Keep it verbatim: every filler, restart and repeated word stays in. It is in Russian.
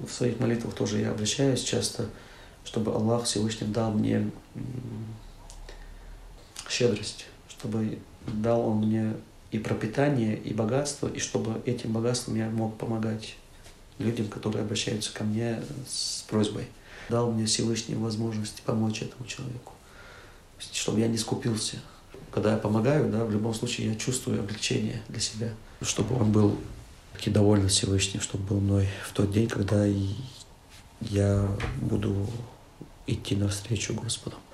в своих молитвах тоже я обращаюсь часто, чтобы Аллах Всевышний дал мне щедрость, чтобы дал Он мне и пропитание, и богатство, и чтобы этим богатством я мог помогать людям, которые обращаются ко мне с просьбой. Дал мне Всевышний возможность помочь этому человеку, чтобы я не скупился. Когда я помогаю, да, в любом случае я чувствую облегчение для себя, чтобы он был таки доволен Всевышним, чтобы был мной в тот день, когда я буду идти навстречу Господу.